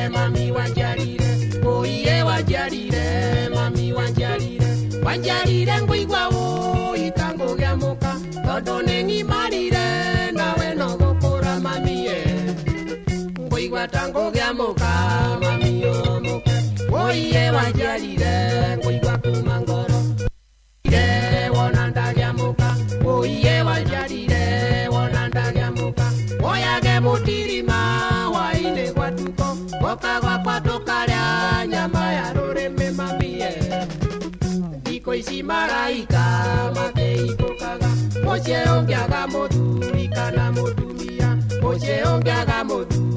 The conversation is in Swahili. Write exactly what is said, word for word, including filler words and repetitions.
mami wanjarire, oiye wanjarire, mami wanjarire, wanjarire ngũigua ũĩ tangũgĩamũka, tondũ nĩngimarire nawe no gũkũra mami ye, ngũigua tangũgĩamũka mami ũmũke, oiye wanjarire ngũigua kuma ngoro, ire wona ndagĩamũka, oiye wanjarire wona ndagĩamũka, oyage mũtirima hwaĩ-inĩ gwatuko, goka gwakwa tũkarĩa nyama ya rũrĩmĩ mami ye, thikũ ici maraika makĩikũkaga, mũciĩ ũngĩaga mũthuri kana mũtumia, mũciĩ ũngĩaga mũthuri